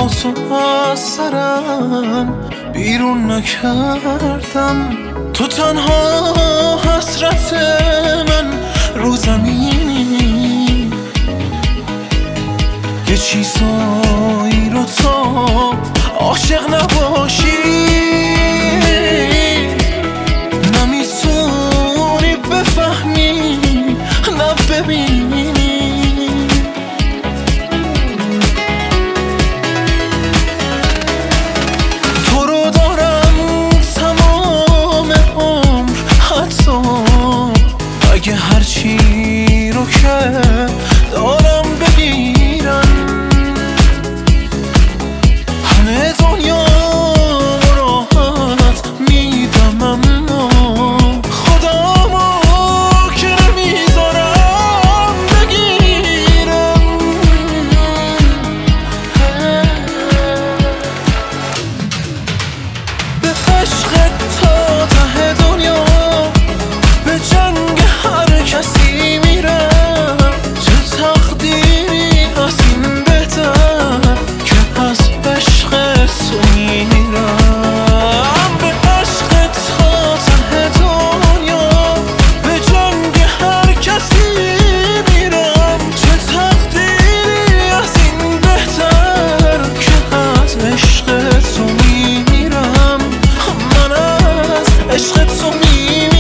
تو از سرم بیرون نکردم. تو تنها حسرت من رو زمینی، یه چیزایی رو تا عاشق نباشی نمیتونی بفهمی نه ببینی. تو رو دارم تمام عمر، حتی اگه هرچی رو که دارم بگیرم. همه دنیا راحت میدم اما خودمو که نمیذارم بگیرم. به عشق تا ته دنیا، به جنگ هر کسی میرم. چه تقدیری از این بهتر که از عشق تو میرم. به عشق تا ته دنیا، به جنگ هر کسی میرم. چه تقدیری از این بهتر که از عشق تو میرم. من از عشق تو میرم.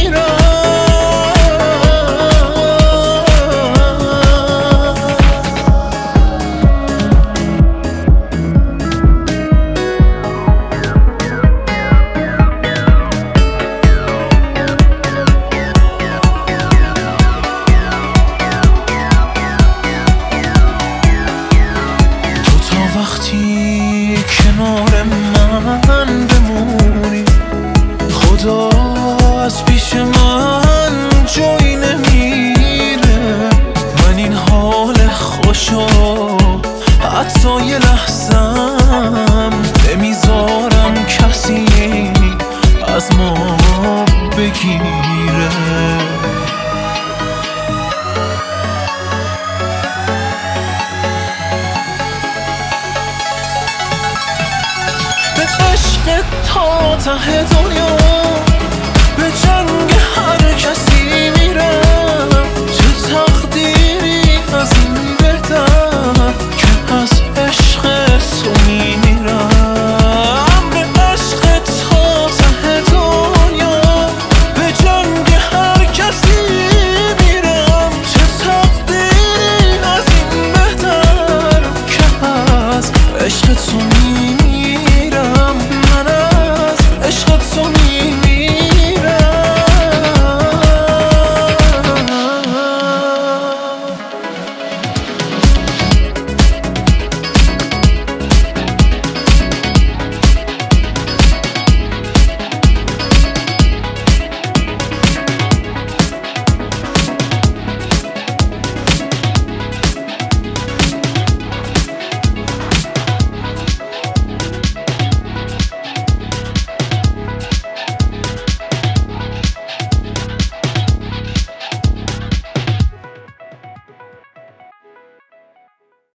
وقتی کنار من بمونی، خدا از پیش من جایی نمیره. من این حال خوشو حتی یه لحظم نمیذارم کسی از ما بگیره. عشق تا ته